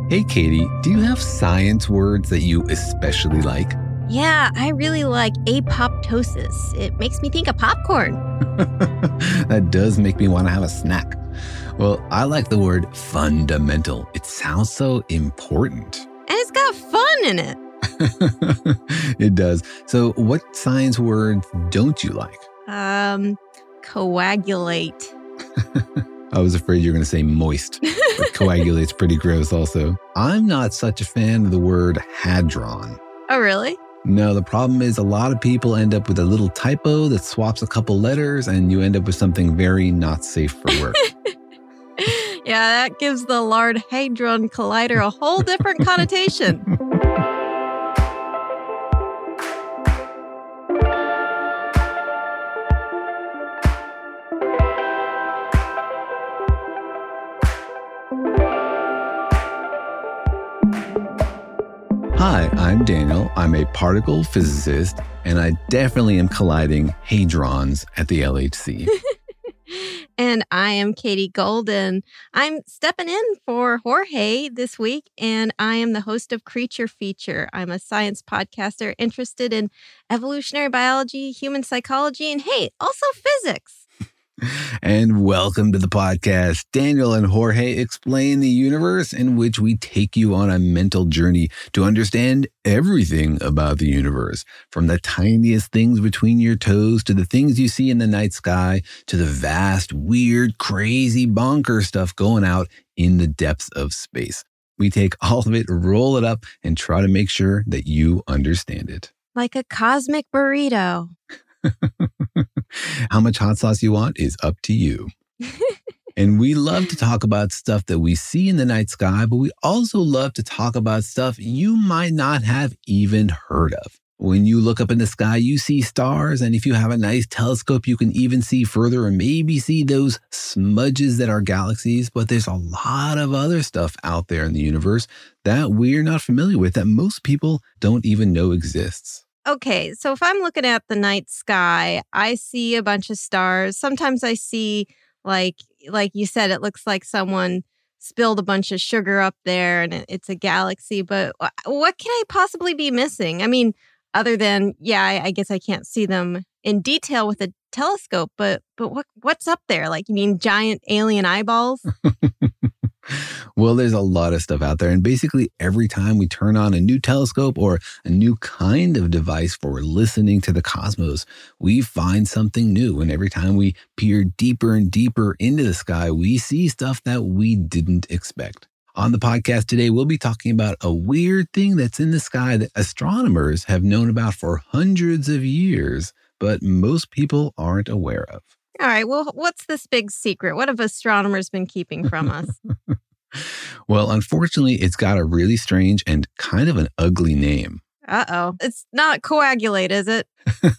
Hey, Katie, do you have science words that you especially like? Yeah, I really like apoptosis. It makes me think of popcorn. That does make me want to have a snack. Well, I like the word fundamental. It sounds so important. And it's got fun in it. It does. So what science words don't you like? Coagulate. I was afraid you were going to say moist, but coagulate's pretty gross also. I'm not such a fan of the word hadron. Oh, really? No, the problem is a lot of people end up with a little typo that swaps a couple letters and you end up with something very not safe for work. Yeah, that gives the Large Hadron Collider a whole different connotation. Hi, I'm Daniel. I'm a particle physicist, and I definitely am colliding hadrons at the LHC. And I am Katie Golden. I'm stepping in for Jorge this week, and I am the host of Creature Feature. I'm a science podcaster interested in evolutionary biology, human psychology, and hey, also physics. And welcome to the podcast. Daniel and Jorge explain the universe, in which we take you on a mental journey to understand everything about the universe, from the tiniest things between your toes to the things you see in the night sky to the vast, weird, crazy, bonker stuff going out in the depths of space. We take all of it, roll it up, and try to make sure that you understand it. Like a cosmic burrito. How much hot sauce you want is up to you. And we love to talk about stuff that we see in the night sky, but we also love to talk about stuff you might not have even heard of. When you look up in the sky, you see stars, and if you have a nice telescope, you can even see further and maybe see those smudges that are galaxies. But there's a lot of other stuff out there in the universe that we're not familiar with, that most people don't even know exists. Okay, so if I'm looking at the night sky, I see a bunch of stars. Sometimes I see, like you said, it looks like someone spilled a bunch of sugar up there and it's a galaxy. But what can I possibly be missing? I mean, other than, I guess I can't see them in detail with a telescope, but what's up there? Like, you mean giant alien eyeballs? Well, there's a lot of stuff out there. And basically every time we turn on a new telescope or a new kind of device for listening to the cosmos, we find something new. And every time we peer deeper and deeper into the sky, we see stuff that we didn't expect. On the podcast today, we'll be talking about a weird thing that's in the sky that astronomers have known about for hundreds of years, but most people aren't aware of. All right, well, what's this big secret? What have astronomers been keeping from us? Well, unfortunately, it's got a really strange and kind of an ugly name. Uh-oh. It's not coagulate, is it?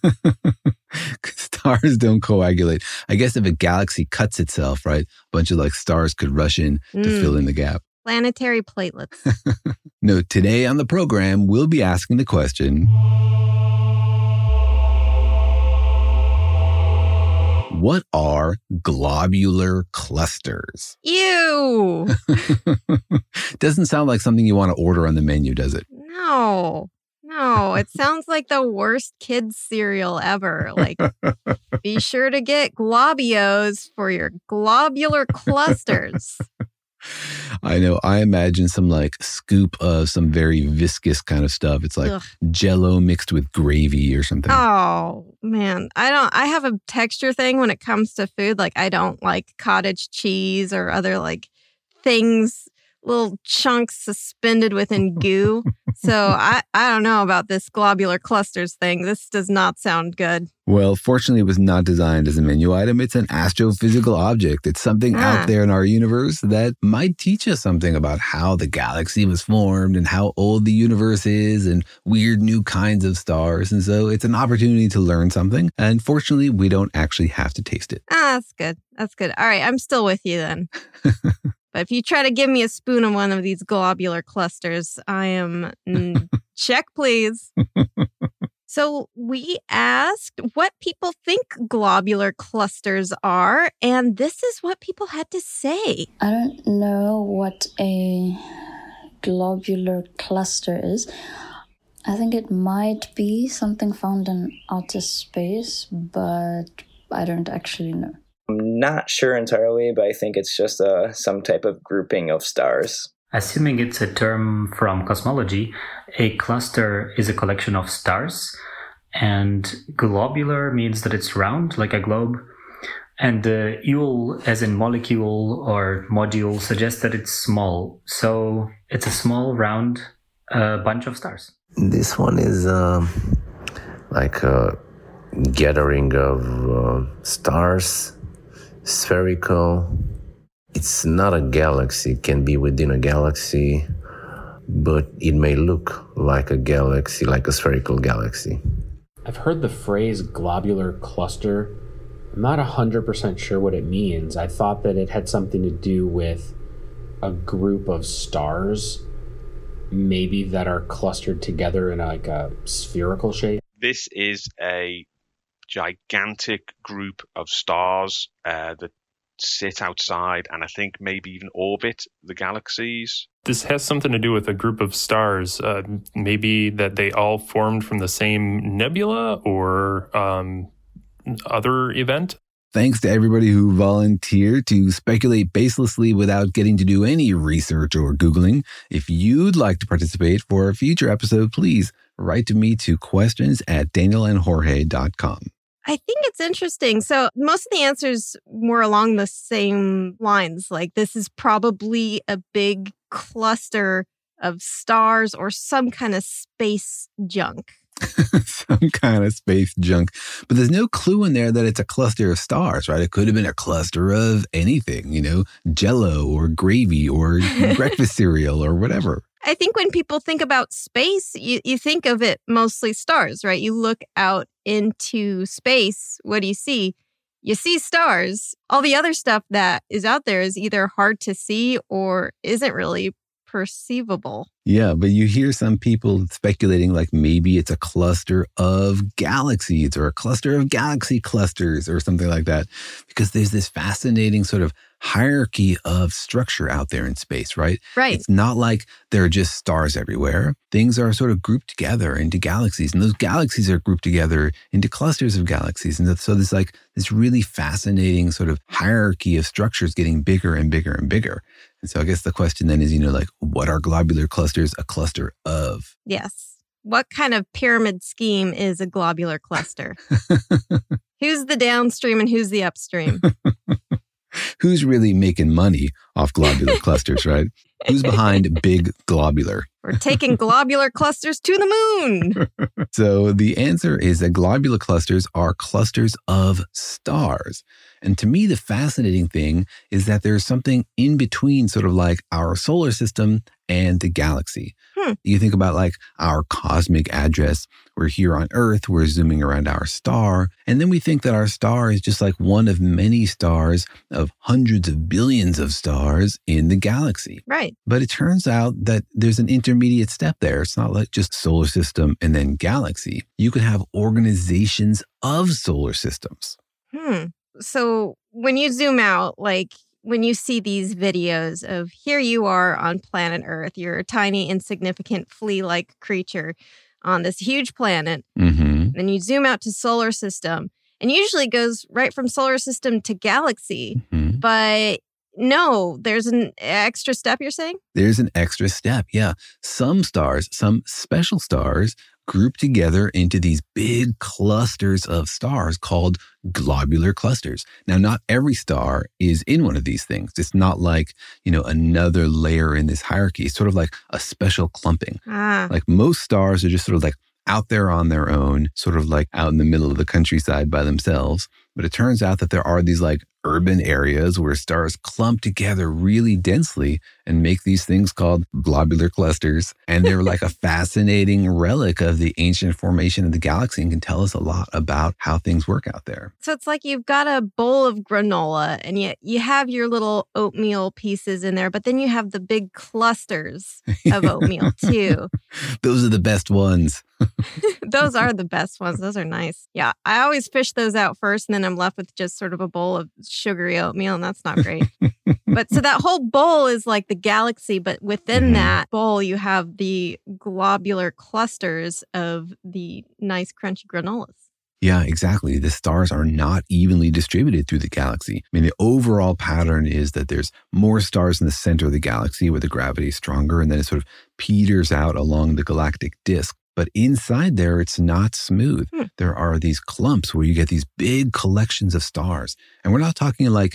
Stars don't coagulate. I guess if a galaxy cuts itself, right, a bunch of stars could rush in to fill in the gap. Planetary platelets. No, today on the program, we'll be asking the question, what are globular clusters? Ew! Doesn't sound like something you want to order on the menu, does it? No, it sounds like the worst kids cereal ever. Like, be sure to get Globios for your globular clusters. I know. I imagine some scoop of some very viscous kind of stuff. It's like Jell-O mixed with gravy or something. Oh, man. I have a texture thing when it comes to food. Like, I don't like cottage cheese or other things, little chunks suspended within goo. So I don't know about this globular clusters thing. This does not sound good. Well, fortunately, it was not designed as a menu item. It's an astrophysical object. It's something out there in our universe that might teach us something about how the galaxy was formed and how old the universe is and weird new kinds of stars. And so it's an opportunity to learn something. And fortunately, we don't actually have to taste it. That's good. That's good. All right. I'm still with you then. But if you try to give me a spoon of one of these globular clusters, I am check, please. So we asked what people think globular clusters are, and this is what people had to say. I don't know what a globular cluster is. I think it might be something found in outer space, but I don't actually know. I'm not sure entirely, but I think it's just some type of grouping of stars. Assuming it's a term from cosmology, a cluster is a collection of stars, and globular means that it's round, like a globe. And the ule, as in molecule or module, suggests that it's small. So it's a small, round bunch of stars. This one is like a gathering of stars, spherical. It's not a galaxy. It can be within a galaxy, but it may look like a galaxy, like a spherical galaxy. I've heard the phrase globular cluster. I'm not 100% sure what it means. I thought that it had something to do with a group of stars, maybe that are clustered together in like a spherical shape. This is a gigantic group of stars that sit outside and I think maybe even orbit the galaxies. This has something to do with a group of stars, maybe that they all formed from the same nebula or other event. Thanks to everybody who volunteered to speculate baselessly without getting to do any research or Googling. If you'd like to participate for a future episode, please write to me to questions@danielandjorge.com. I think it's interesting. So most of the answers were along the same lines. Like this is probably a big cluster of stars or some kind of space junk. Some kind of space junk. But there's no clue in there that it's a cluster of stars, right? It could have been a cluster of anything, Jell-O or gravy or breakfast cereal or whatever. I think when people think about space, you think of it mostly stars, right? You look out into space. What do you see? You see stars. All the other stuff that is out there is either hard to see or isn't really perceivable. Yeah, but you hear some people speculating like maybe it's a cluster of galaxies or a cluster of galaxy clusters or something like that, because there's this fascinating sort of hierarchy of structure out there in space, right? Right. It's not like there are just stars everywhere. Things are sort of grouped together into galaxies, and those galaxies are grouped together into clusters of galaxies. And so there's like this really fascinating sort of hierarchy of structures getting bigger and bigger and bigger. And so I guess the question then is, like, what are globular clusters a cluster of? Yes. What kind of pyramid scheme is a globular cluster? Who's the downstream and who's the upstream? Who's really making money off globular clusters, right? Who's behind big globular? We're taking globular clusters to the moon. So the answer is that globular clusters are clusters of stars. And to me, the fascinating thing is that there's something in between sort of like our solar system and the galaxy. You think about like our cosmic address. We're here on Earth. We're zooming around our star. And then we think that our star is just like one of many stars of hundreds of billions of stars in the galaxy. Right. But it turns out that there's an intermediate step there. It's not like just solar system and then galaxy. You could have organizations of solar systems. So when you zoom out, like when you see these videos of here you are on planet Earth, you're a tiny, insignificant flea-like creature on this huge planet. Mm-hmm. Then you zoom out to solar system, and usually it goes right from solar system to galaxy. Mm-hmm. But no, there's an extra step, you're saying? There's an extra step, yeah. Some stars, some special stars, group together into these big clusters of stars called globular clusters. Now, not every star is in one of these things. It's not like, another layer in this hierarchy. It's sort of like a special clumping. Like most stars are just sort of like out there on their own, sort of like out in the middle of the countryside by themselves. But it turns out that there are these like urban areas where stars clump together really densely and make these things called globular clusters. And they're like a fascinating relic of the ancient formation of the galaxy and can tell us a lot about how things work out there. So it's like you've got a bowl of granola and you have your little oatmeal pieces in there, but then you have the big clusters of oatmeal too. Those are the best ones. Those are the best ones. Those are nice. Yeah, I always fish those out first, and then I'm left with just sort of a bowl of sugary oatmeal, and that's not great. But so that whole bowl is like the galaxy, but within that bowl, you have the globular clusters of the nice crunchy granolas. Yeah, exactly. The stars are not evenly distributed through the galaxy. I mean, the overall pattern is that there's more stars in the center of the galaxy where the gravity is stronger, and then it sort of peters out along the galactic disk. But inside there, it's not smooth. There are these clumps where you get these big collections of stars. And we're not talking like,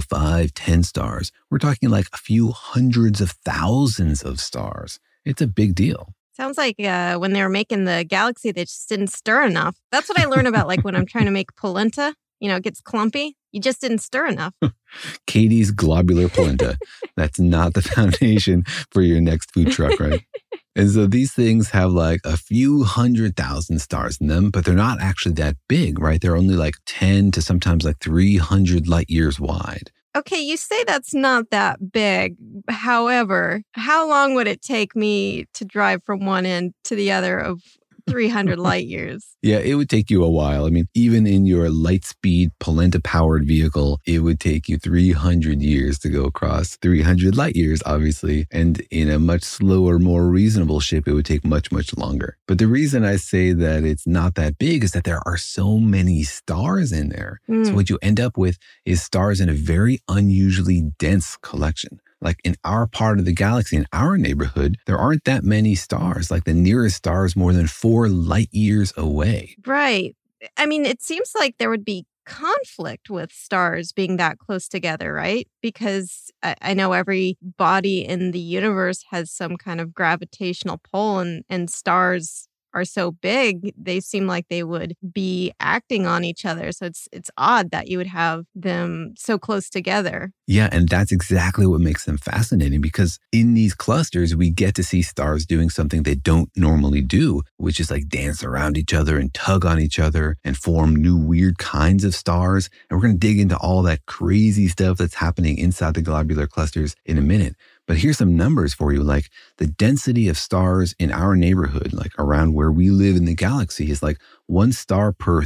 5, 10 stars. We're talking like a few hundreds of thousands of stars. It's a big deal. Sounds like when they were making the galaxy, they just didn't stir enough. That's what I learn about like when I'm trying to make polenta. It gets clumpy. You just didn't stir enough. Katie's globular polenta. That's not the foundation for your next food truck, right? And so these things have like a few 100,000 stars in them, but they're not actually that big, right? They're only like 10 to sometimes like 300 light years wide. Okay, you say that's not that big. However, how long would it take me to drive from one end to the other of 300 light years? Yeah, it would take you a while. I mean, even in your light-speed polenta-powered vehicle, it would take you 300 years to go across 300 light years, obviously. And in a much slower, more reasonable ship, it would take much, much longer. But the reason I say that it's not that big is that there are so many stars in there. So what you end up with is stars in a very unusually dense collection. Like in our part of the galaxy, in our neighborhood, there aren't that many stars. Like the nearest star is more than 4 light years away. Right. I mean, it seems like there would be conflict with stars being that close together, right? Because I know every body in the universe has some kind of gravitational pull, and stars are so big, they seem like they would be acting on each other. So it's odd that you would have them so close together. Yeah, and that's exactly what makes them fascinating, because in these clusters, we get to see stars doing something they don't normally do, which is like dance around each other and tug on each other and form new weird kinds of stars. And we're going to dig into all that crazy stuff that's happening inside the globular clusters in a minute. But here's some numbers for you. Like the density of stars in our neighborhood, like around where we live in the galaxy, is like 1 star per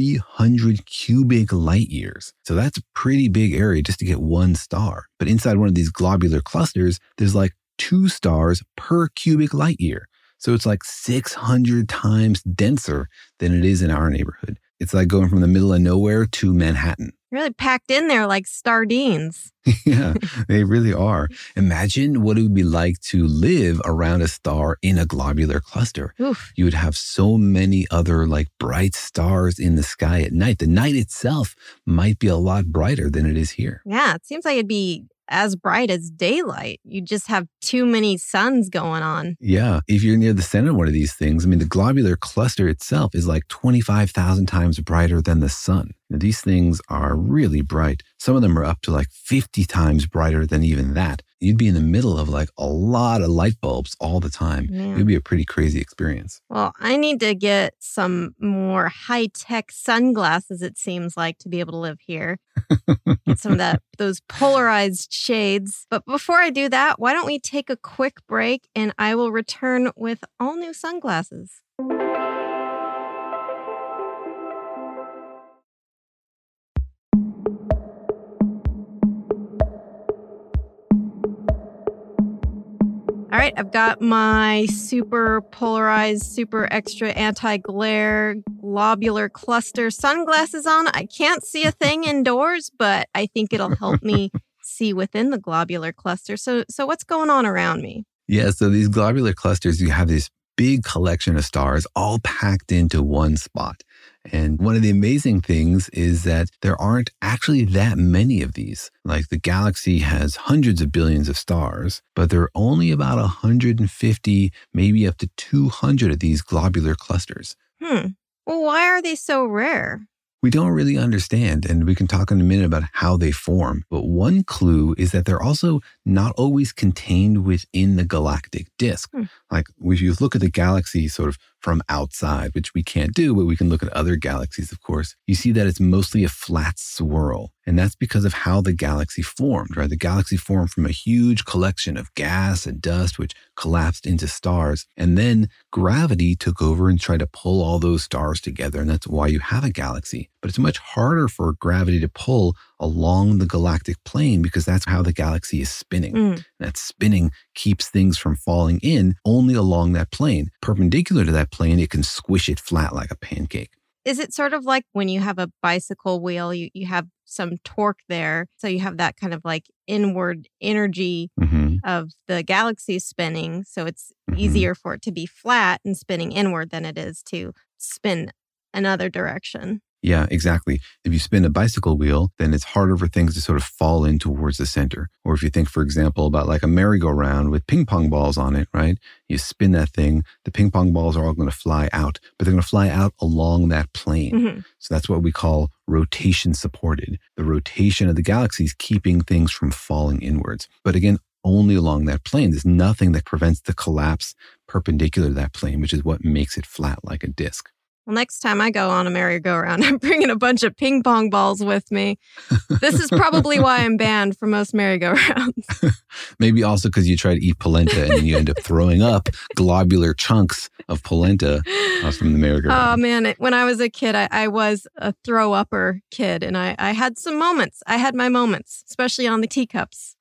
300 cubic light years. So that's a pretty big area just to get 1 star. But inside one of these globular clusters, there's like 2 stars per cubic light year. So it's like 600 times denser than it is in our neighborhood. It's like going from the middle of nowhere to Manhattan. Really packed in there like sardines. Yeah, they really are. Imagine what it would be like to live around a star in a globular cluster. Oof. You would have so many other like bright stars in the sky at night. The night itself might be a lot brighter than it is here. Yeah, it seems like it'd be as bright as daylight. You just have too many suns going on. Yeah. If you're near the center of one of these things, I mean, the globular cluster itself is like 25,000 times brighter than the sun. Now, these things are really bright. Some of them are up to like 50 times brighter than even that. You'd be in the middle of like a lot of light bulbs all the time. Yeah. It would be a pretty crazy experience. Well, I need to get some more high-tech sunglasses, it seems like, to be able to live here. Get some of those polarized shades. But before I do that, why don't we take a quick break and I will return with all new sunglasses. All right, I've got my super polarized, super extra anti-glare globular cluster sunglasses on. I can't see a thing indoors, but I think it'll help me see within the globular cluster. So what's going on around me? Yeah, so these globular clusters, you have this big collection of stars all packed into one spot. And one of the amazing things is that there aren't actually that many of these. Like the galaxy has hundreds of billions of stars, but there are only about 150, maybe up to 200 of these globular clusters. Well, why are they so rare? We don't really understand, and we can talk in a minute about how they form. But one clue is that they're also not always contained within the galactic disk. Like if you look at the galaxy sort of from outside, which we can't do, but we can look at other galaxies, of course, you see that it's mostly a flat swirl. And that's because of how the galaxy formed, right? The galaxy formed from a huge collection of gas and dust, which collapsed into stars. And then gravity took over and tried to pull all those stars together. And that's why you have a galaxy. But it's much harder for gravity to pull along the galactic plane because that's how the galaxy is spinning. That spinning keeps things from falling in only along that plane. Perpendicular to that plane, it can squish it flat like a pancake. Is it sort of like when you have a bicycle wheel, you have some torque there. So you have that kind of like inward energy of the galaxy spinning. So it's easier for it to be flat and spinning inward than it is to spin another direction. Yeah, exactly. If you spin a bicycle wheel, then it's harder for things to sort of fall in towards the center. Or if you think, for example, about like a merry-go-round with ping pong balls on it, right? You spin that thing, the ping pong balls are all going to fly out, but they're going to fly out along that plane. So that's what we call rotation supported. The rotation of the galaxy is keeping things from falling inwards. But again, only along that plane. There's nothing that prevents the collapse perpendicular to that plane, which is what makes it flat like a disc. Well, next time I go on a merry-go-round, I'm bringing a bunch of ping pong balls with me. This is probably why I'm banned from most merry-go-rounds. Maybe also because you try to eat polenta and then you end up throwing up globular chunks of polenta from the merry-go-round. Oh, man. When I was a kid, I was a throw-upper kid, and I had some moments. I had my moments, especially on the teacups.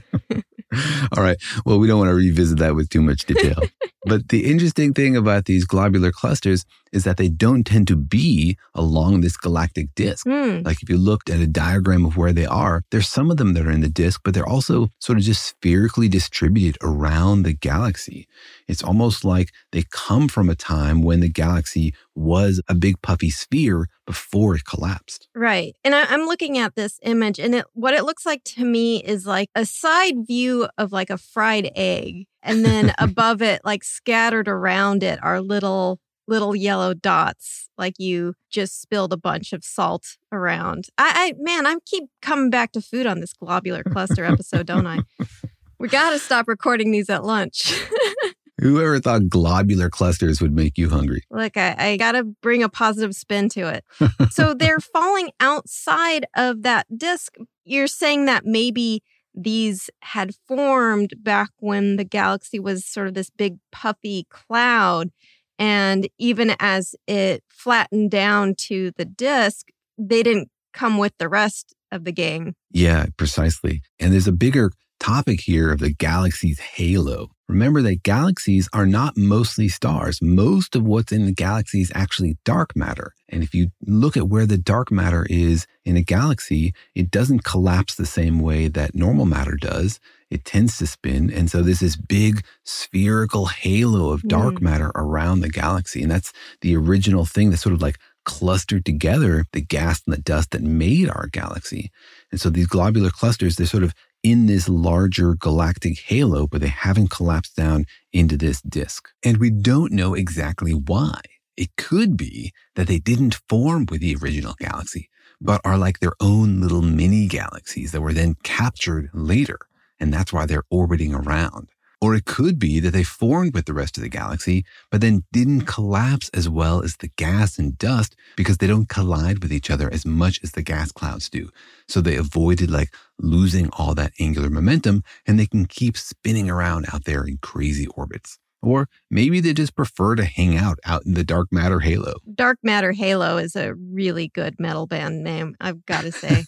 All right. Well, we don't want to revisit that with too much detail. But the interesting thing about these globular clusters is that they don't tend to be along this galactic disk. Like if you looked at a diagram of where they are, there's some of them that are in the disk, but they're also sort of just spherically distributed around the galaxy. It's almost like they come from a time when the galaxy was a big puffy sphere before it collapsed. Right. And I'm looking at this image, and what it looks like to me is like a side view of like a fried egg. And then above it, like scattered around it, are little yellow dots, like you just spilled a bunch of salt around. I keep coming back to food on this globular cluster episode, don't I? We got to stop recording these at lunch. Whoever thought globular clusters would make you hungry? Look, I got to bring a positive spin to it. So they're falling outside of that disk. You're saying that maybe these had formed back when the galaxy was sort of this big puffy cloud. And even as it flattened down to the disk, they didn't come with the rest of the gang. Yeah, precisely. And there's a bigger topic here of the galaxy's halo. Remember that galaxies are not mostly stars. Most of what's in the galaxy is actually dark matter. And if you look at where the dark matter is in a galaxy, it doesn't collapse the same way that normal matter does. It tends to spin. And so there's this big spherical halo of dark matter around the galaxy. And that's the original thing that sort of like clustered together the gas and the dust that made our galaxy. And so these globular clusters, they're sort of in this larger galactic halo, but they haven't collapsed down into this disk. And we don't know exactly why. It could be that they didn't form with the original galaxy, but are like their own little mini galaxies that were then captured later. And that's why they're orbiting around. Or it could be that they formed with the rest of the galaxy, but then didn't collapse as well as the gas and dust because they don't collide with each other as much as the gas clouds do. So they avoided like losing all that angular momentum, and they can keep spinning around out there in crazy orbits. Or maybe they just prefer to hang out in the dark matter halo. Dark matter halo is a really good metal band name, I've got to say.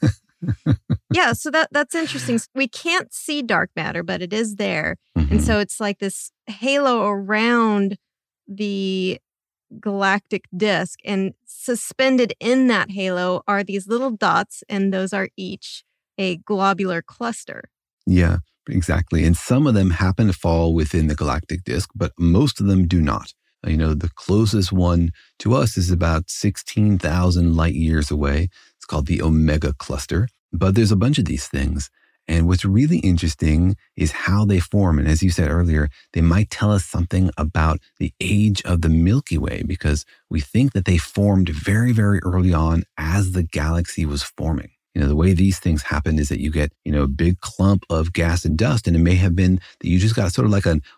Yeah, so that's interesting. We can't see dark matter, but it is there. And so it's like this halo around the galactic disk, and suspended in that halo are these little dots, and those are each a globular cluster. Yeah, exactly. And some of them happen to fall within the galactic disk, but most of them do not. You know, the closest one to us is about 16,000 light years away. It's called the Omega Cluster. But there's a bunch of these things. And what's really interesting is how they form. And as you said earlier, they might tell us something about the age of the Milky Way, because we think that they formed very, very early on as the galaxy was forming. You know, the way these things happen is that you get, a big clump of gas and dust, and it may have been that you just got sort of like an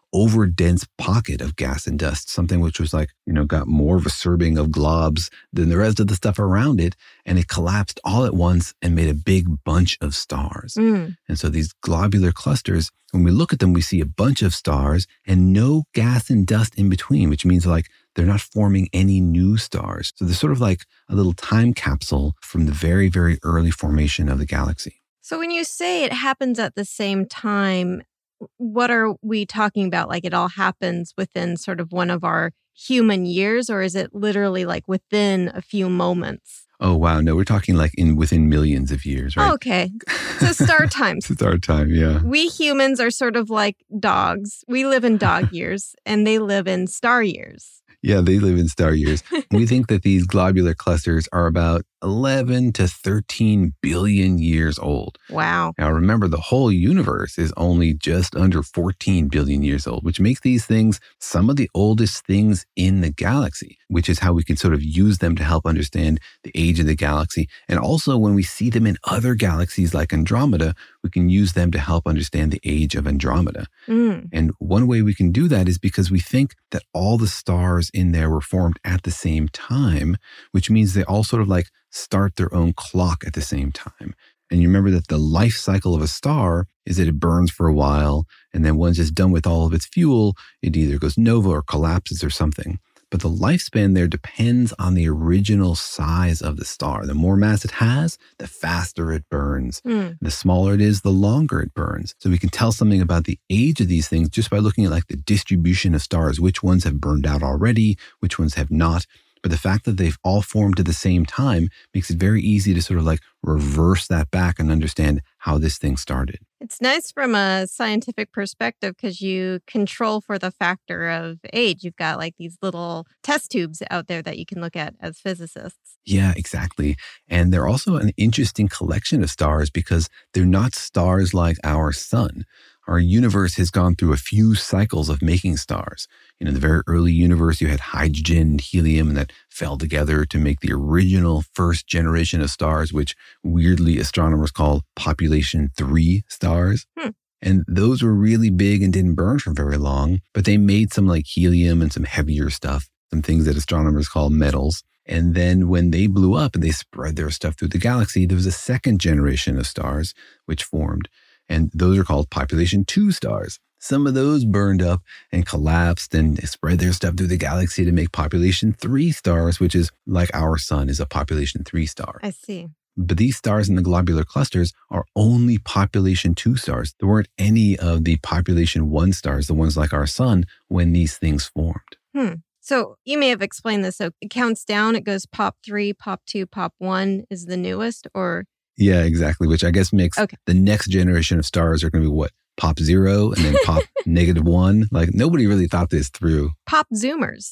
over-dense pocket of gas and dust, something which was like, got more of a serving of globs than the rest of the stuff around it. And it collapsed all at once and made a big bunch of stars. And so these globular clusters, when we look at them, we see a bunch of stars and no gas and dust in between, which means like they're not forming any new stars. So they're sort of like a little time capsule from the very, very early formation of the galaxy. So when you say it happens at the same time, what are we talking about? Like it all happens within sort of one of our human years, or is it literally like within a few moments? Oh, wow. No, we're talking like within millions of years, right? Oh, okay. So star time. Star time, yeah. We humans are sort of like dogs. We live in dog years and they live in star years. Yeah, they live in star years. We think that these globular clusters are about 11 to 13 billion years old. Wow. Now, remember, the whole universe is only just under 14 billion years old, which makes these things some of the oldest things in the galaxy, which is how we can sort of use them to help understand the age of the galaxy. And also, when we see them in other galaxies like Andromeda, we can use them to help understand the age of Andromeda. And one way we can do that is because we think that all the stars in there were formed at the same time, which means they all sort of like start their own clock at the same time. And you remember that the life cycle of a star is that it burns for a while, and then once it's done with all of its fuel, it either goes nova or collapses or something. But the lifespan there depends on the original size of the star. The more mass it has, the faster it burns. The smaller it is, the longer it burns. So we can tell something about the age of these things just by looking at like the distribution of stars, which ones have burned out already, which ones have not. But the fact that they've all formed at the same time makes it very easy to sort of like reverse that back and understand how this thing started. It's nice from a scientific perspective because you control for the factor of age. You've got like these little test tubes out there that you can look at as physicists. Yeah, exactly. And they're also an interesting collection of stars because they're not stars like our sun. Our universe has gone through a few cycles of making stars. In the very early universe, you had hydrogen and helium that fell together to make the original first generation of stars, which weirdly astronomers call population 3 stars. And those were really big and didn't burn for very long, but they made some like helium and some heavier stuff, some things that astronomers call metals. And then when they blew up and they spread their stuff through the galaxy, there was a second generation of stars which formed. And those are called population 2 stars. Some of those burned up and collapsed and spread their stuff through the galaxy to make population 3 stars, which is like our sun is a population 3 star. I see. But these stars in the globular clusters are only population 2 stars. There weren't any of the population 1 stars, the ones like our sun, when these things formed. So you may have explained this. So it counts down. It goes pop 3, pop 2, pop 1 is the newest, or... Yeah, exactly. Which I guess makes the next generation of stars are going to be what? Pop 0 and then pop -1. Like nobody really thought this through. Pop zoomers.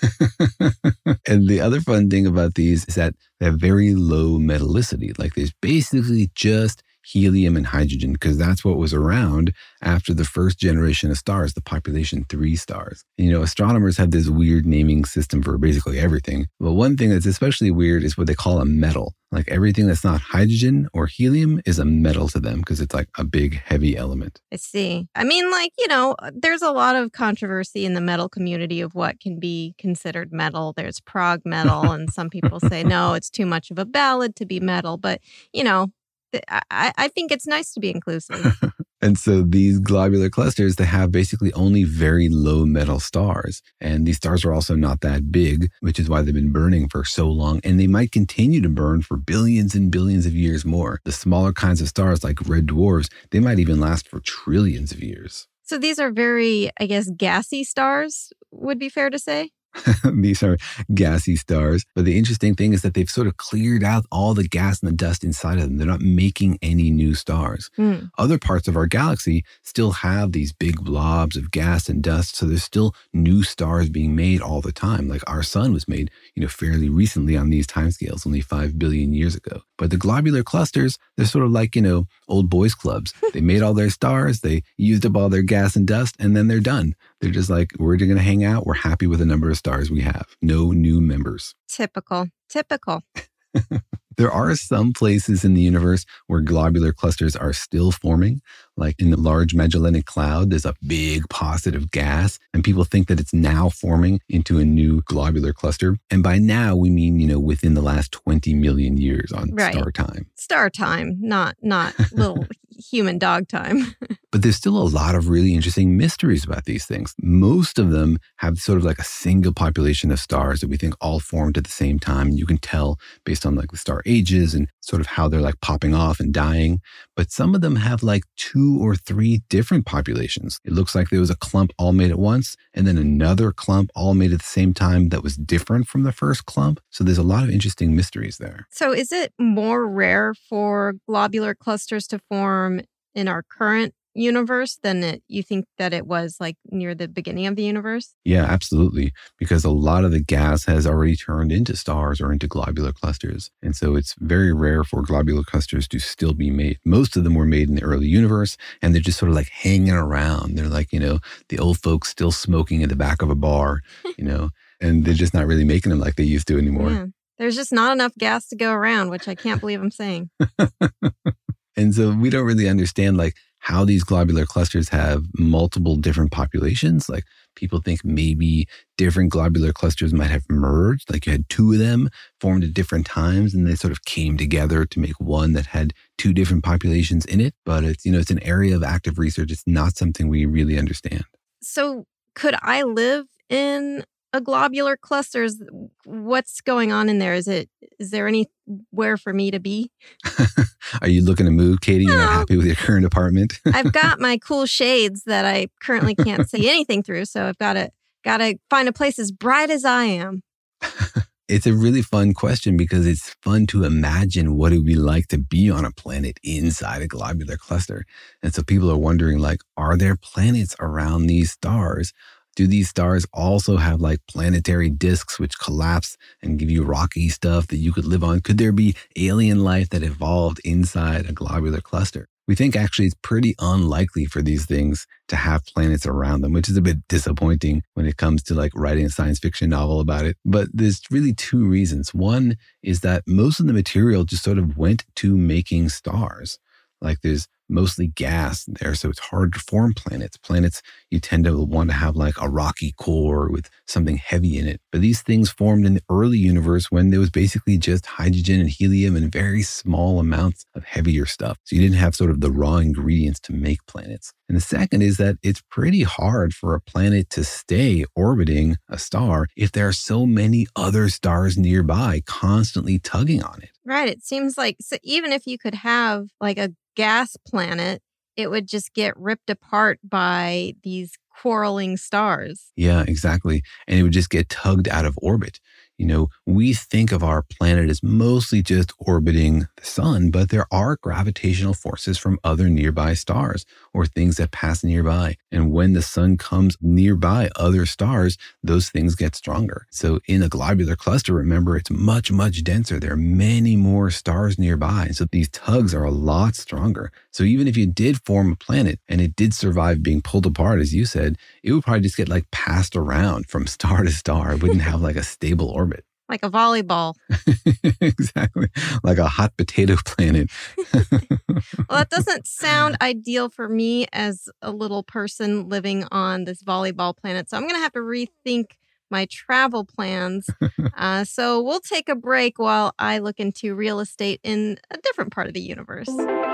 And the other fun thing about these is that they have very low metallicity. Like there's basically just helium and hydrogen because that's what was around after the first generation of stars, the population 3 stars. And, astronomers have this weird naming system for basically everything. But one thing that's especially weird is what they call a metal. Like everything that's not hydrogen or helium is a metal to them because it's like a big, heavy element. I see. I mean, like, there's a lot of controversy in the metal community of what can be considered metal. There's prog metal, and some people say, no, it's too much of a ballad to be metal. But, I think it's nice to be inclusive. And so these globular clusters, they have basically only very low metal stars. And these stars are also not that big, which is why they've been burning for so long. And they might continue to burn for billions and billions of years more. The smaller kinds of stars like red dwarfs, they might even last for trillions of years. So these are very, I guess, gassy stars, would be fair to say? These are gassy stars. But the interesting thing is that they've sort of cleared out all the gas and the dust inside of them. They're not making any new stars. Other parts of our galaxy still have these big blobs of gas and dust. So there's still new stars being made all the time. Like our sun was made, fairly recently on these timescales, only 5 billion years ago. But the globular clusters, they're sort of like, old boys clubs. They made all their stars, they used up all their gas and dust, and then they're done. They're just like, we're going to hang out. We're happy with the number of stars we have. No new members. Typical. There are some places in the universe where globular clusters are still forming. Like in the Large Magellanic Cloud, there's a big positive gas, and people think that it's now forming into a new globular cluster. And by now, we mean, within the last 20 million years on star time. Star time, not little human dog time. But there's still a lot of really interesting mysteries about these things. Most of them have sort of like a single population of stars that we think all formed at the same time. You can tell based on like the star ages and sort of how they're like popping off and dying. But some of them have like 2 or 3 different populations. It looks like there was a clump all made at once and then another clump all made at the same time that was different from the first clump. So there's a lot of interesting mysteries there. So is it more rare for globular clusters to form in our current universe than you think that it was like near the beginning of the universe? Yeah, absolutely. Because a lot of the gas has already turned into stars or into globular clusters. And so it's very rare for globular clusters to still be made. Most of them were made in the early universe and they're just sort of like hanging around. They're like, the old folks still smoking in the back of a bar, and they're just not really making them like they used to anymore. Yeah. There's just not enough gas to go around, which I can't believe I'm saying. And so we don't really understand like how these globular clusters have multiple different populations. Like people think maybe different globular clusters might have merged. Like you had 2 of them formed at different times and they sort of came together to make one that had 2 different populations in it. But it's, it's an area of active research. It's not something we really understand. So could I live in a globular cluster? What's going on in there? Is there anywhere for me to be? Are you looking to move, Katie? You're not happy with your current apartment? I've got my cool shades that I currently can't see anything through, so I've got to find a place as bright as I am. It's a really fun question because it's fun to imagine what it would be like to be on a planet inside a globular cluster. And so people are wondering, like, are there planets around these stars? Do these stars also have like planetary disks which collapse and give you rocky stuff that you could live on? Could there be alien life that evolved inside a globular cluster? We think actually it's pretty unlikely for these things to have planets around them, which is a bit disappointing when it comes to like writing a science fiction novel about it. But there's really 2 reasons. One is that most of the material just sort of went to making stars. Like there's mostly gas there, so it's hard to form planets. Planets, you tend to want to have like a rocky core with something heavy in it. But these things formed in the early universe when there was basically just hydrogen and helium and very small amounts of heavier stuff. So you didn't have sort of the raw ingredients to make planets. And the second is that it's pretty hard for a planet to stay orbiting a star if there are so many other stars nearby constantly tugging on it. Right. It seems like so even if you could have like a gas planet, it would just get ripped apart by these quarreling stars. Yeah, exactly. And it would just get tugged out of orbit. We think of our planet as mostly just orbiting the sun, but there are gravitational forces from other nearby stars or things that pass nearby. And when the sun comes nearby other stars, those things get stronger. So in a globular cluster, remember, it's much, much denser. There are many more stars nearby. So these tugs are a lot stronger. So even if you did form a planet and it did survive being pulled apart, as you said, it would probably just get like passed around from star to star. It wouldn't have like a stable orbit. Like a volleyball. Exactly. Like a hot potato planet. Well, that doesn't sound ideal for me as a little person living on this volleyball planet. So I'm going to have to rethink my travel plans. So we'll take a break while I look into real estate in a different part of the universe.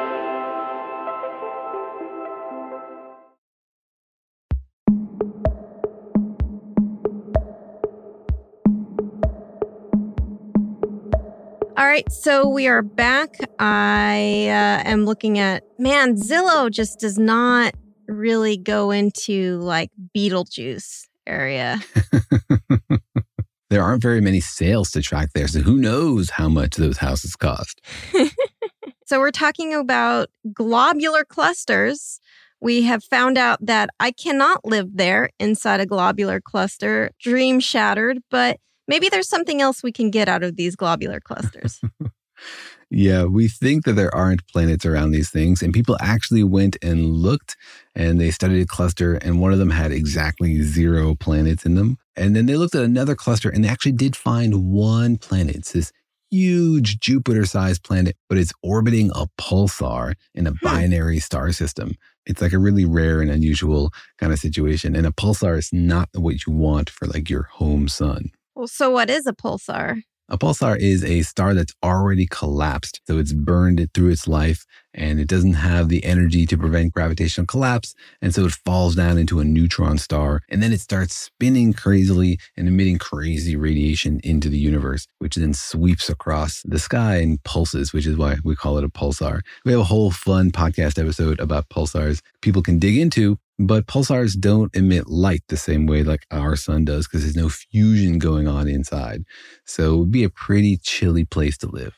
All right, so we are back. I am looking at, Zillow just does not really go into like Beetlejuice area. There aren't very many sales to track there, so who knows how much those houses cost. So we're talking about globular clusters. We have found out that I cannot live there inside a globular cluster. Dream shattered, but maybe there's something else we can get out of these globular clusters. Yeah, we think that there aren't planets around these things. And people actually went and looked and they studied a cluster and one of them had exactly 0 planets in them. And then they looked at another cluster and they actually did find 1 planet. It's this huge Jupiter-sized planet, but it's orbiting a pulsar in a binary star system. It's like a really rare and unusual kind of situation. And a pulsar is not what you want for like your home sun. Well, so what is a pulsar? A pulsar is a star that's already collapsed. So it's burned it through its life and it doesn't have the energy to prevent gravitational collapse. And so it falls down into a neutron star and then it starts spinning crazily and emitting crazy radiation into the universe, which then sweeps across the sky and pulses, which is why we call it a pulsar. We have a whole fun podcast episode about pulsars people can dig into. But pulsars don't emit light the same way like our sun does because there's no fusion going on inside. So it would be a pretty chilly place to live.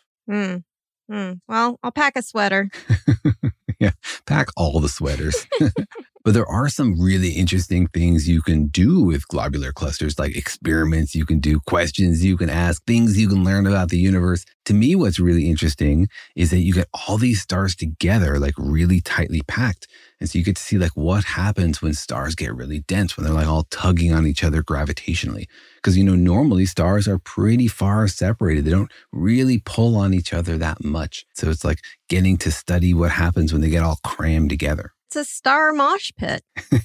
Well, I'll pack a sweater. Yeah, pack all the sweaters. But there are some really interesting things you can do with globular clusters, like experiments you can do, questions you can ask, things you can learn about the universe. To me, what's really interesting is that you get all these stars together, like really tightly packed. And so you get to see like what happens when stars get really dense, when they're like all tugging on each other gravitationally. Because, normally stars are pretty far separated. They don't really pull on each other that much. So it's like getting to study what happens when they get all crammed together. It's a star mosh pit.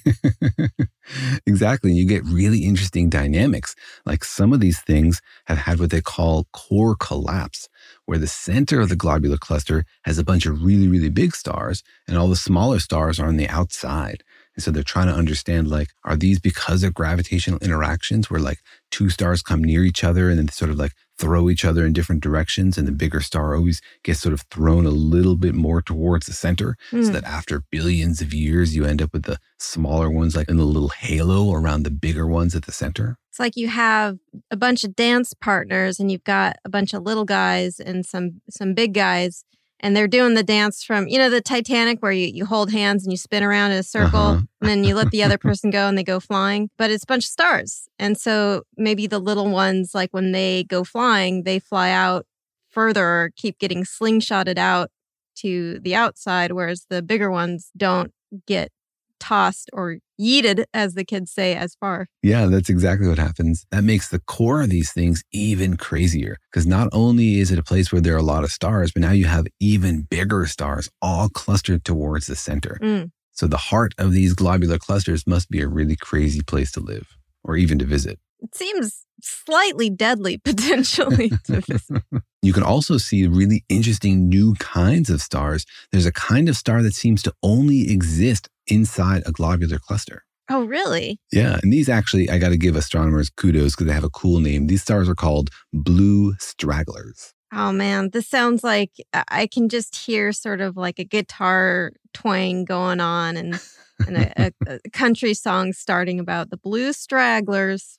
Exactly. You get really interesting dynamics. Like some of these things have had what they call core collapse, where the center of the globular cluster has a bunch of really, really big stars and all the smaller stars are on the outside. And so they're trying to understand, like, are these because of gravitational interactions where like two stars come near each other and then they sort of like throw each other in different directions and the bigger star always gets sort of thrown a little bit more towards the center so that after billions of years, you end up with the smaller ones like in the little halo around the bigger ones at the center. It's like you have a bunch of dance partners and you've got a bunch of little guys and some big guys. And they're doing the dance from, the Titanic where you hold hands and you spin around in a circle and then you let the other person go and they go flying. But it's a bunch of stars. And so maybe the little ones, like when they go flying, they fly out further or keep getting slingshotted out to the outside, whereas the bigger ones don't get tossed or yeeted, as the kids say, as far. Yeah, that's exactly what happens. That makes the core of these things even crazier because not only is it a place where there are a lot of stars, but now you have even bigger stars all clustered towards the center. So the heart of these globular clusters must be a really crazy place to live or even to visit. It seems slightly deadly, potentially, to visit. You can also see really interesting new kinds of stars. There's a kind of star that seems to only exist inside a globular cluster. Oh, really? Yeah. And these actually, I got to give astronomers kudos because they have a cool name. These stars are called blue stragglers. Oh, man. This sounds like I can just hear sort of like a guitar twang going on and a country song starting about the blue stragglers.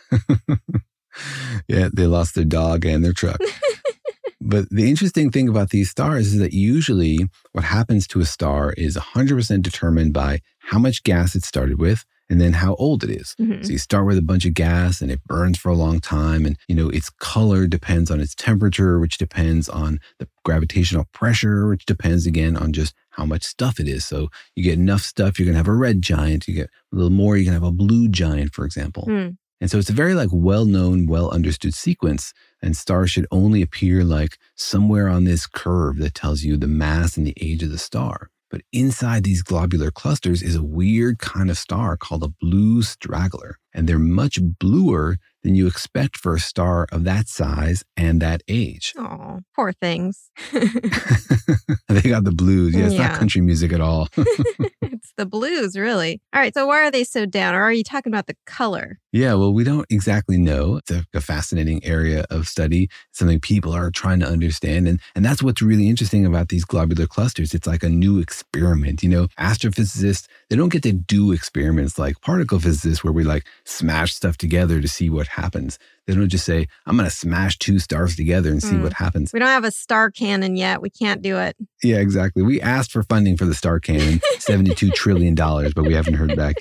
Yeah, they lost their dog and their truck. But the interesting thing about these stars is that usually what happens to a star is 100% determined by how much gas it started with and then how old it is. So you start with a bunch of gas and it burns for a long time. And, its color depends on its temperature, which depends on the gravitational pressure, which depends again on just how much stuff it is. So you get enough stuff, you're going to have a red giant. You get a little more, you can have a blue giant, for example. And so it's a very well-known, well-understood sequence. And stars should only appear like somewhere on this curve that tells you the mass and the age of the star. But inside these globular clusters is a weird kind of star called a blue straggler. And they're much bluer than you expect for a star of that size and that age. Oh, poor things. They got the blues. Yeah, it's not country music at all. It's the blues, really. All right, so why are they so down? Or are you talking about the color? Yeah, well, we don't exactly know. It's a fascinating area of study, something people are trying to understand. And that's what's really interesting about these globular clusters. It's like a new experiment. Astrophysicists, they don't get to do experiments like particle physicists where we like smash stuff together to see what happens. They don't just say, I'm going to smash two stars together and see what happens. We don't have a star cannon yet. We can't do it. Yeah, exactly. We asked for funding for the star cannon, $72 trillion, but we haven't heard back yet.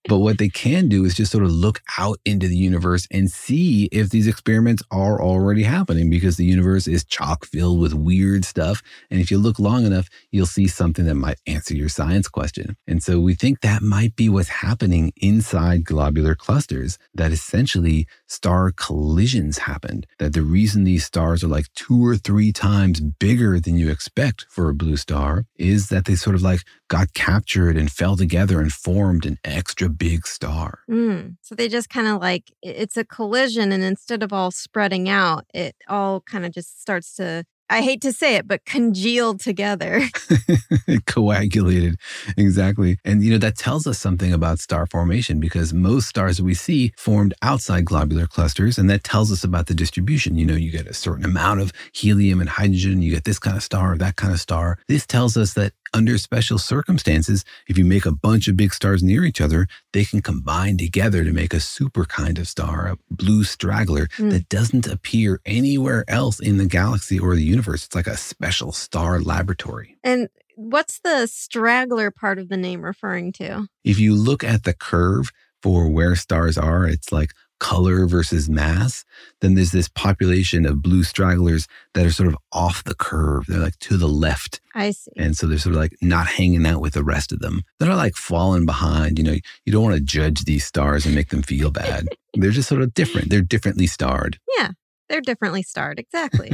But what they can do is just sort of look out into the universe and see if these experiments are already happening, because the universe is chock filled with weird stuff. And if you look long enough, you'll see something that might answer your science question. And so we think that might be what's happening inside globular clusters, that essentially star collisions happened, that the reason these stars are like 2 or 3 times bigger than you expect for a blue star is that they sort of like got captured and fell together and formed an extra big star. So they just kind of like, it's a collision, and instead of all spreading out, it all kind of just starts to, I hate to say it, but congealed together. Coagulated. Exactly. And, that tells us something about star formation, because most stars we see formed outside globular clusters. And that tells us about the distribution. You get a certain amount of helium and hydrogen. You get this kind of star, that kind of star. This tells us that under special circumstances, if you make a bunch of big stars near each other, they can combine together to make a super kind of star, a blue straggler that doesn't appear anywhere else in the galaxy or the universe. It's like a special star laboratory. And what's the straggler part of the name referring to? If you look at the curve for where stars are, it's like color versus mass. Then there's this population of blue stragglers that are sort of off the curve. They're like to the left. I see. And so they're sort of like not hanging out with the rest of them. They're like falling behind. You don't want to judge these stars and make them feel bad. They're just sort of different. They're differently starred. Yeah, they're differently starred. Exactly.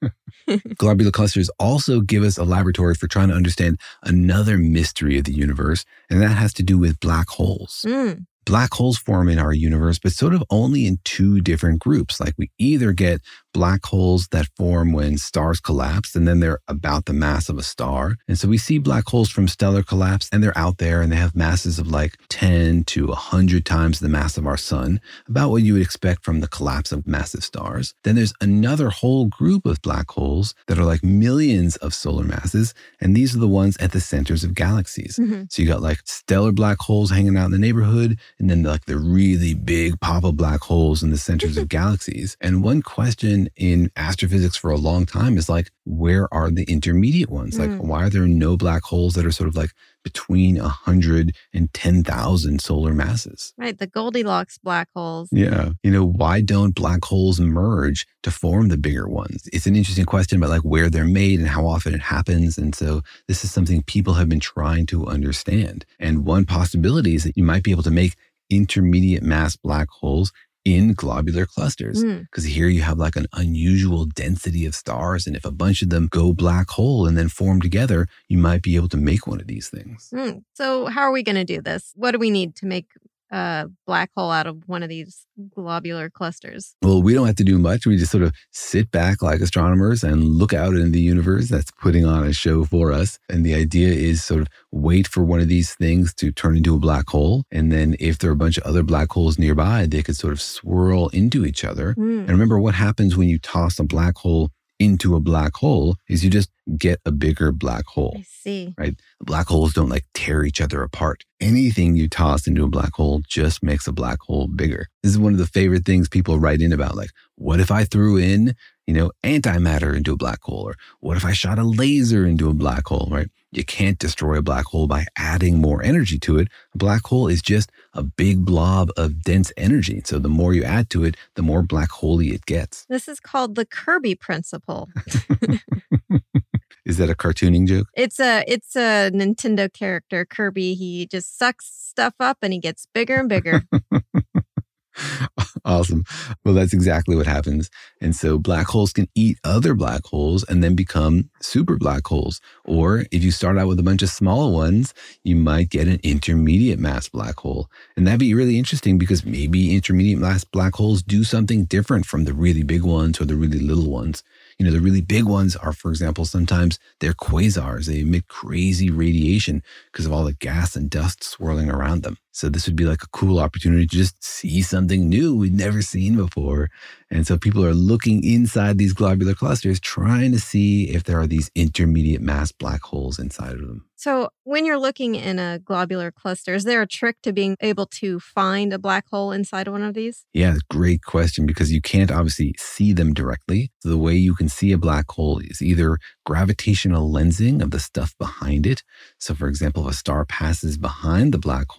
Globular clusters also give us a laboratory for trying to understand another mystery of the universe, and that has to do with black holes. Black holes form in our universe, but sort of only in 2 different groups. Like we either get black holes that form when stars collapse, and then they're about the mass of a star. And so we see black holes from stellar collapse, and they're out there, and they have masses of like 10 to 100 times the mass of our sun, about what you would expect from the collapse of massive stars. Then there's another whole group of black holes that are like millions of solar masses, and these are the ones at the centers of galaxies. So you got like stellar black holes hanging out in the neighborhood, and then like the really big pop of black holes in the centers of galaxies. And one question in astrophysics for a long time is like, where are the intermediate ones? Like, why are there no black holes that are sort of like between 100 and 10,000 solar masses? Right, the Goldilocks black holes. Yeah. Why don't black holes merge to form the bigger ones? It's an interesting question about like where they're made and how often it happens. And so this is something people have been trying to understand. And one possibility is that you might be able to make intermediate mass black holes in globular clusters, because here you have like an unusual density of stars. And if a bunch of them go black hole and then form together, you might be able to make one of these things. So how are we going to do this? What do we need to make a black hole out of one of these globular clusters? Well, we don't have to do much. We just sort of sit back like astronomers and look out into the universe that's putting on a show for us. And the idea is sort of wait for one of these things to turn into a black hole. And then if there are a bunch of other black holes nearby, they could sort of swirl into each other. And remember, what happens when you toss a black hole into a black hole is you just get a bigger black hole. I see. Right? Black holes don't like tear each other apart. Anything you toss into a black hole just makes a black hole bigger. This is one of the favorite things people write in about, like, what if I threw in, antimatter into a black hole? Or what if I shot a laser into a black hole, right? You can't destroy a black hole by adding more energy to it. A black hole is just a big blob of dense energy. So the more you add to it, the more black hole-y it gets. This is called the Kirby principle. Is that a cartooning joke? It's a Nintendo character, Kirby. He just sucks stuff up and he gets bigger and bigger. Awesome. Well, that's exactly what happens. And so black holes can eat other black holes and then become super black holes. Or if you start out with a bunch of small ones, you might get an intermediate mass black hole. And that'd be really interesting because maybe intermediate mass black holes do something different from the really big ones or the really little ones. The really big ones are, for example, sometimes they're quasars. They emit crazy radiation because of all the gas and dust swirling around them. So this would be like a cool opportunity to just see something new we'd never seen before. And so people are looking inside these globular clusters, trying to see if there are these intermediate mass black holes inside of them. So when you're looking in a globular cluster, is there a trick to being able to find a black hole inside one of these? Yeah, great question, because you can't obviously see them directly. So the way you can see a black hole is either gravitational lensing of the stuff behind it. So for example, if a star passes behind the black hole,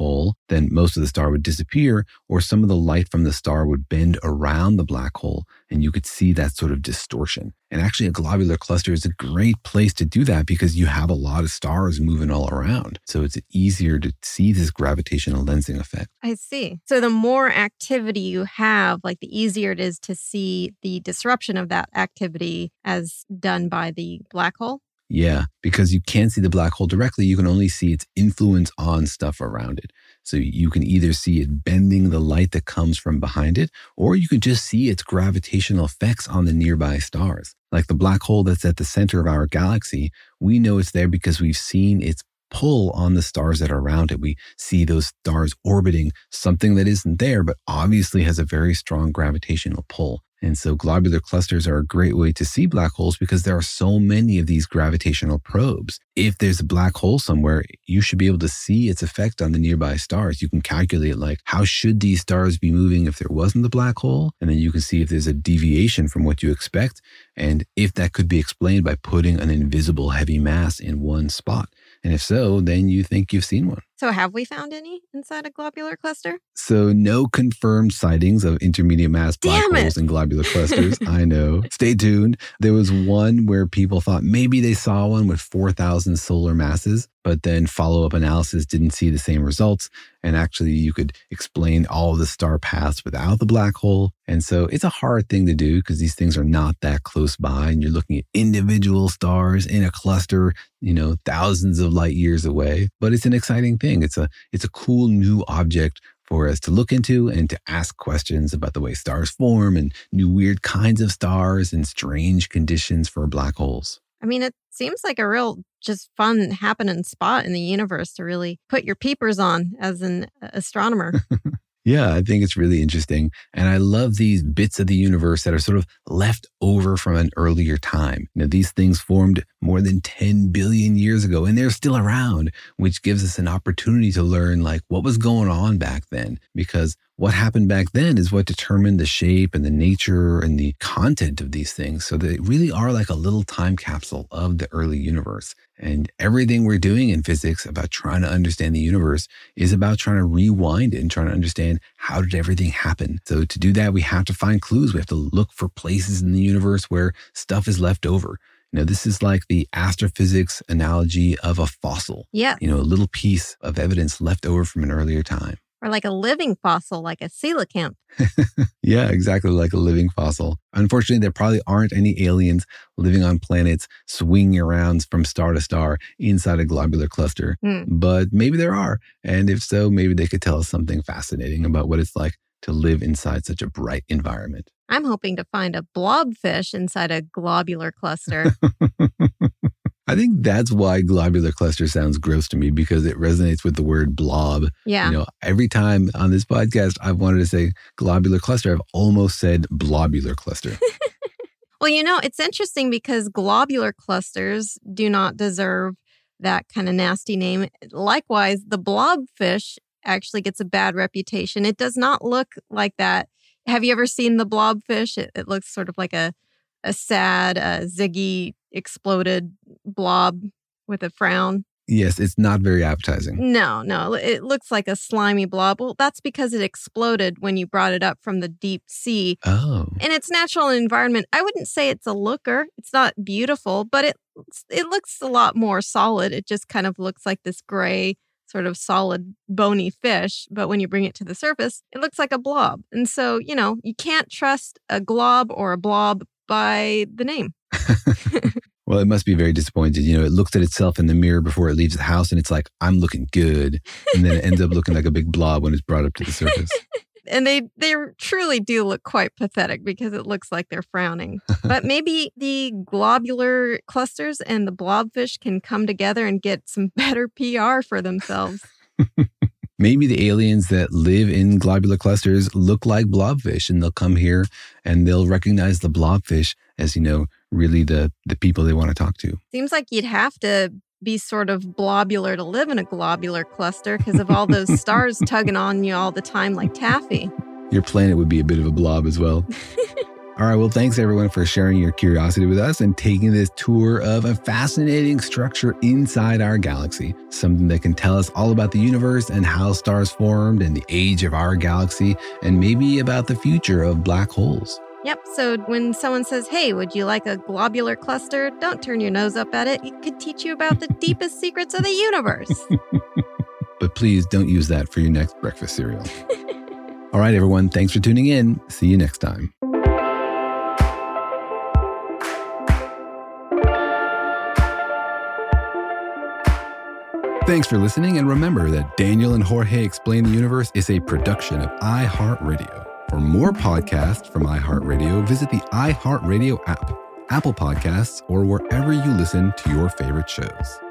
then most of the star would disappear, or some of the light from the star would bend around the black hole, and you could see that sort of distortion. And actually, a globular cluster is a great place to do that because you have a lot of stars moving all around. So it's easier to see this gravitational lensing effect. I see. So the more activity you have, like the easier it is to see the disruption of that activity as done by the black hole? Yeah, because you can't see the black hole directly. You can only see its influence on stuff around it. So you can either see it bending the light that comes from behind it, or you can just see its gravitational effects on the nearby stars. Like the black hole that's at the center of our galaxy, we know it's there because we've seen its pull on the stars that are around it. We see those stars orbiting something that isn't there, but obviously has a very strong gravitational pull. And so globular clusters are a great way to see black holes because there are so many of these gravitational probes. If there's a black hole somewhere, you should be able to see its effect on the nearby stars. You can calculate like how should these stars be moving if there wasn't the black hole? And then you can see if there's a deviation from what you expect and if that could be explained by putting an invisible heavy mass in one spot. And if so, then you think you've seen one. So have we found any inside a globular cluster? So no confirmed sightings of intermediate mass black holes in globular clusters. I know. Stay tuned. There was one where people thought maybe they saw one with 4,000 solar masses, but then follow-up analysis didn't see the same results. And actually, you could explain all of the star paths without the black hole. And so it's a hard thing to do because these things are not that close by. And you're looking at individual stars in a cluster, thousands of light years away. But it's an exciting thing. It's a cool new object for us to look into and to ask questions about the way stars form and new weird kinds of stars and strange conditions for black holes. I mean, it seems like a real just fun happening spot in the universe to really put your peepers on as an astronomer. Yeah, I think it's really interesting. And I love these bits of the universe that are sort of left over from an earlier time. These things formed more than 10 billion years ago, and they're still around, which gives us an opportunity to learn like what was going on back then. Because what happened back then is what determined the shape and the nature and the content of these things. So they really are like a little time capsule of the early universe. And everything we're doing in physics about trying to understand the universe is about trying to rewind it and trying to understand how did everything happen. So to do that, we have to find clues. We have to look for places in the universe where stuff is left over. This is like the astrophysics analogy of a fossil. Yeah. A little piece of evidence left over from an earlier time. Or like a living fossil, like a coelacanth. Yeah, exactly, like a living fossil. Unfortunately, there probably aren't any aliens living on planets swinging around from star to star inside a globular cluster. But maybe there are. And if so, maybe they could tell us something fascinating about what it's like to live inside such a bright environment. I'm hoping to find a blobfish inside a globular cluster. I think that's why globular cluster sounds gross to me, because it resonates with the word blob. Yeah. Every time on this podcast I've wanted to say globular cluster, I've almost said blobular cluster. Well, it's interesting because globular clusters do not deserve that kind of nasty name. Likewise, the blobfish actually gets a bad reputation. It does not look like that. Have you ever seen the blobfish? It looks sort of like a sad, ziggy, exploded blob with a frown. Yes, it's not very appetizing. No, it looks like a slimy blob. Well, that's because it exploded when you brought it up from the deep sea. Oh. In its natural environment, I wouldn't say it's a looker. It's not beautiful, but it looks a lot more solid. It just kind of looks like this gray, sort of solid, bony fish. But when you bring it to the surface, it looks like a blob. And so, you can't trust a glob or a blob by the name. Well, it must be very disappointed. It looks at itself in the mirror before it leaves the house and it's like, I'm looking good. And then it ends up looking like a big blob when it's brought up to the surface. And they truly do look quite pathetic because it looks like they're frowning. But maybe the globular clusters and the blobfish can come together and get some better PR for themselves. Maybe the aliens that live in globular clusters look like blobfish, and they'll come here and they'll recognize the blobfish as, really the people they want to talk to. Seems like you'd have to be sort of blobular to live in a globular cluster because of all those stars tugging on you all the time like taffy. Your planet would be a bit of a blob as well. All right, well, thanks everyone for sharing your curiosity with us and taking this tour of a fascinating structure inside our galaxy, something that can tell us all about the universe and how stars formed and the age of our galaxy, and maybe about the future of black holes. Yep, so when someone says, hey, would you like a globular cluster? Don't turn your nose up at it. It could teach you about the deepest secrets of the universe. But please don't use that for your next breakfast cereal. All right, everyone, thanks for tuning in. See you next time. Thanks for listening, and remember that Daniel and Jorge Explain the Universe is a production of iHeartRadio. For more podcasts from iHeartRadio, visit the iHeartRadio app, Apple Podcasts, or wherever you listen to your favorite shows.